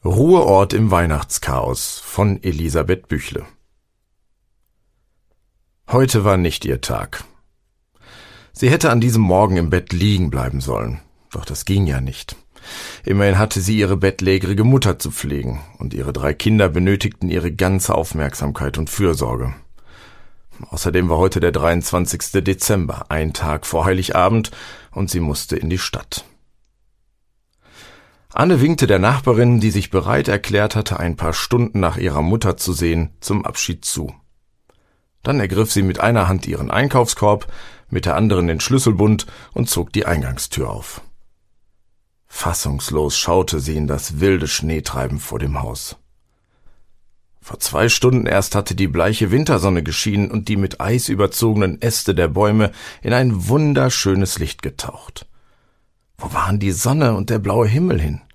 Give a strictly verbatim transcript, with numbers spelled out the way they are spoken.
Ruheort im Weihnachtschaos von Elisabeth Büchle. Heute war nicht ihr Tag. Sie hätte an diesem Morgen im Bett liegen bleiben sollen, doch das ging ja nicht. Immerhin hatte sie ihre bettlägerige Mutter zu pflegen, und ihre drei Kinder benötigten ihre ganze Aufmerksamkeit und Fürsorge. Außerdem war heute der dreiundzwanzigste Dezember, ein Tag vor Heiligabend, und sie musste in die Stadt. Anne winkte der Nachbarin, die sich bereit erklärt hatte, ein paar Stunden nach ihrer Mutter zu sehen, zum Abschied zu. Dann ergriff sie mit einer Hand ihren Einkaufskorb, mit der anderen den Schlüsselbund und zog die Eingangstür auf. Fassungslos schaute sie in das wilde Schneetreiben vor dem Haus. Vor zwei Stunden erst hatte die bleiche Wintersonne geschienen und die mit Eis überzogenen Äste der Bäume in ein wunderschönes Licht getaucht. Wo waren die Sonne und der blaue Himmel hin?